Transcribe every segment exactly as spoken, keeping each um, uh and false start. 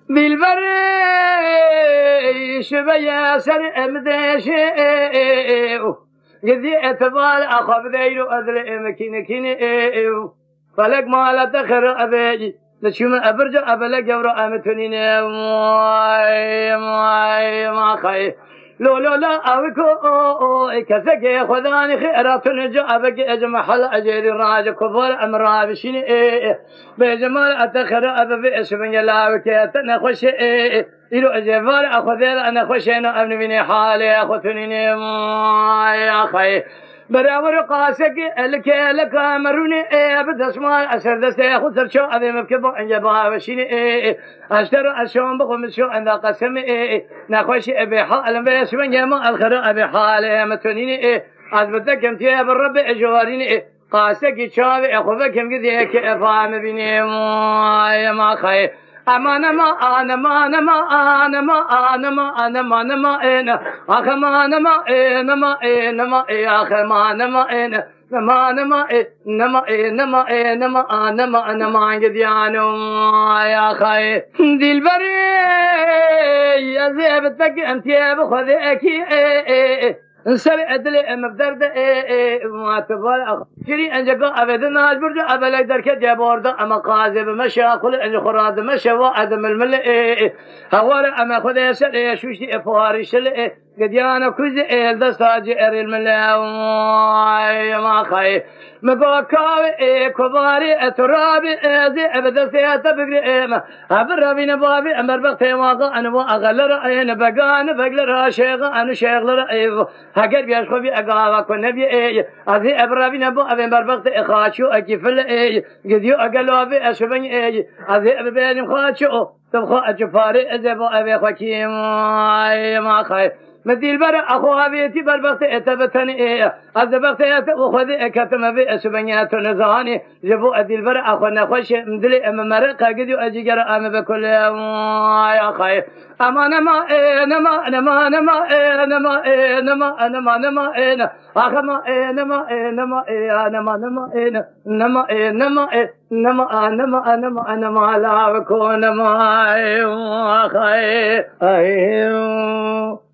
دلبر شبيا سر امدش قدي اعتبال اخذ ذيلو ادري مكين كين فلك ما لا تخر ابي لشوم ابرج ابلك جبر امتنين ماي ماي ما خي لو لو لا أوكو كذا خذاني خيرات نجا أبقى أجمع حل أجري راج كبر أمر بشين بجمال أتخر أبى اسمه لا وكيتنا خوش إلو أجبار أخذ أنا خوش أنا أبني بني حالي أخذني يا خي برابر قاسك لك لك مروني أبدا اسمع أسر دستي أخذ شو أبي مكبو أنجبها وشين أشتري أشون بقوم شو عند قسم نخوش أبي حال بس من جمع الخير أبي حال متونين أثبتك كم تيا بالرب أجوارين قاسك شاوي أخذك كم كذيك أفهم بيني ما ما خير أما أنا ما أنا ما أنا ما أنا ما أنا ما أنا ما أنا ما أنا أخ ما أنا ما أنا ما أنا ما أخ ما أنا ما أنا ما أنا ما أنا ما أنا ما أنا ما أنا ما أنا ما عندي أنا يا خي دلبري يا زبدك أنت يا بخذك انسر ادلي مبدرد ما تبال شري انجا ابدا برج ابلك درك جابورد اما قاذب مشاكل ان خراد مشى وادم المل هوار اما خذ يسل شوشي فوارش قديانا كوز ال دستاج ار الملا ما خي مباكاوي كباري اترابي ازي ابدا سيات بقريم ابر بين بابي امر بختي واقع انا واغلر عين بقان بقلر شيخ انا شيخ لر هاجر بياش خبي اقاوا كنبي اي ازي ابر بين ابو ابن بربخت اخاشو اكفل اي قديو اقلوا بي اشبن اي ازي ابن خاشو تبخو اجفاري ازي ابو ابي خكيم ما خي مديل برا أخو هذيتي بربخت اتبتني إيه أذبخت أخذ كتم في أسبانيات نزاني جبوا أديل برا أخو نخش مدلي أم مرق قديو أجيجر أم بكل يا خير أما نما إيه نما نما نما إيه نما إيه نما نما نما إيه أخما إيه نما إيه نما إيه نما نما إيه نما إيه نما إيه نما نما نما نما لا بكون نما إيه خير أيه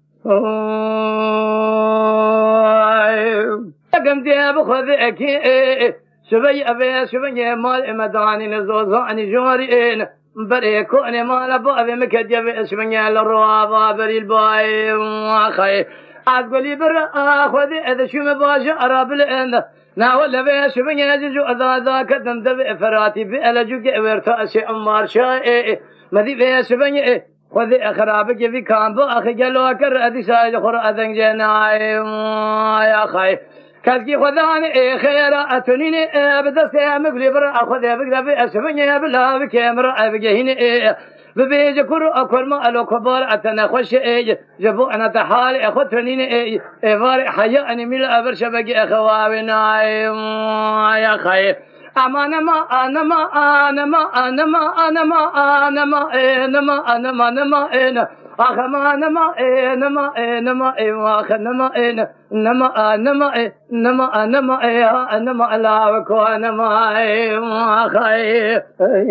قمت يا بخذك شبي أبي شبي مال مداني نزوزاني جورين بريكوني مال أبو أبي مكدي باسمي الروابا بري الباي وخي أقولي برا أخذي إذا شو مباشر أراب الإن ناول بي شبي يجو أذا ذاك تندب فراتي بألجو كأورتا أشي أمار شاي مدي بي شبي خذ خرابك في كامب أخي جلوا كر أدي سايد خر أذن جناي يا خي كذي خذاني خير أتنيني أبدا سامك لبر أخذ بقدر في أسفني بلا بكاميرا أبجهني ببيج كرو أكل ما ألو كبار أتنا خوش إيه جبو أنا تحال أخذ تنيني إيه إفار حياة أني مل أبر شبكي أخوابنا يا خي أما أنا ما أنا ما أنا ما أنا ما أنا ما أنا ما أنا ما أنا ما أنا ما أنا أخ ما أنا ما أنا ما أنا ما أخ أنا ما أنا نما أنا ما نما أنا ما أنا ما لا وكون ما أخ أيوه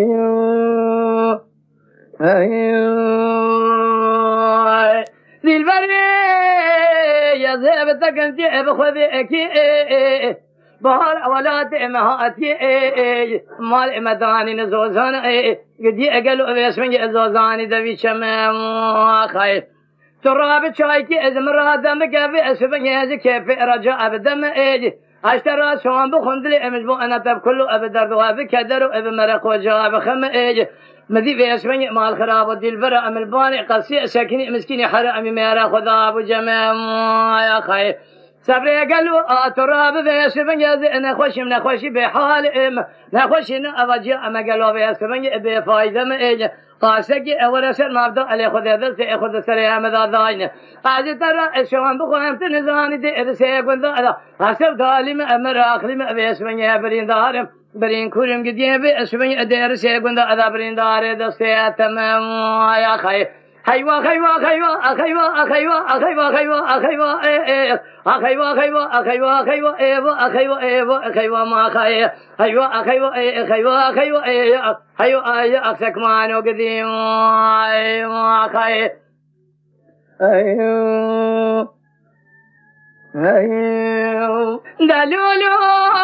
أيوه ذي البري يا زبدك أنت بخذك بحال أولاد إمهاتي مال مداني نزوزان قدي أقلوا باسمي الزوزاني دبي شمام خير تراب شايكي إزمرا دمك في أسفني هذي كيف رجاء بدم إيجي أشترى شوان بخندلي أمجبو أنا تب كله أبدر وابي كدر وابي مرق وجاب خم إيجي مدي في أسفني مال خراب ودي البرا أم الباني قصي ساكني مسكيني حرامي ميرا خذا أبو جمام يا خير صبري قالوا تراب بيسبن يا أنا خوش من خوشي بحال إم نخوش أوجي أما قالوا بيسبن بفايدة ما إيج قاسك أول سر ما بدأ على خذ هذا سأخذ سريع مذا ضاين هذا ترى شوان بخوام تنزاني ده سيكون ذا حسب ظالم أمر آخر بيسبن يا برين دارم برين كورم قديم بيسبن أدير سيكون ذا برين دار ده سيتمام يا خير خيوا خيوا خيوا خيوا خيوا خيوا خيوا خيوا خيوا خيوا خيوا خيوا ايوا خيوا ايوا خيوا ما خي خيوا خيوا خيوا خيوا خيوا اي اكسك ما نو قديم ما خي ايو ايو دلولو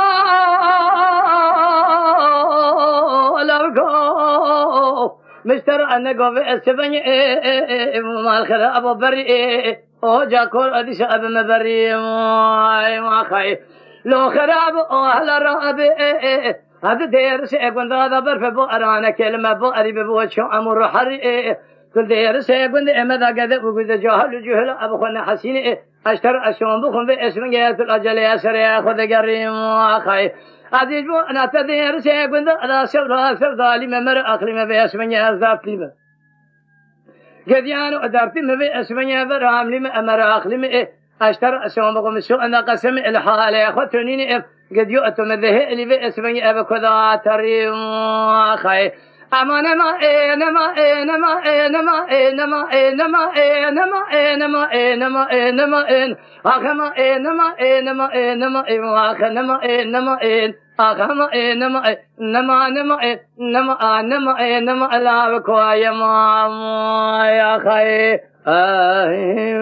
لو مستر أنا قف السبني ما الخلا أبو بري أو جاكور أديش أبو مبري ما خاي لو خراب أو هلا راب هذا دير سيكون هذا برف بو أرانا كلمة بو أريب بو شو أمر حري كل دير سيكون إما ذا كذا وكذا جاهل جهل أبو خنا حسين أشتر أشون بخون باسمه الأجل يسري خذ قريم ما خاي عزيز بو أنا تدير سيكون هذا سبلا سبلا لما مر أخلي باسمه الذات لما قديانو أدرتي ما باسمه برام لما أمر أخلي أشتر أشون بخون شو أنا قسم الحالة خطنيني قد يؤتم ذه اللي باسمه أبو كذا تريم خاي أما نما إيه نما إيه نما إيه نما إيه نما إيه نما إيه نما إيه نما إيه نما إيه نما إيه أخما إيه نما إيه نما إيه نما إيه وأخ نما إيه نما إيه أخما إيه نما إيه نما نما إيه نما نما إيه نما لا بكوا يا ما يا خي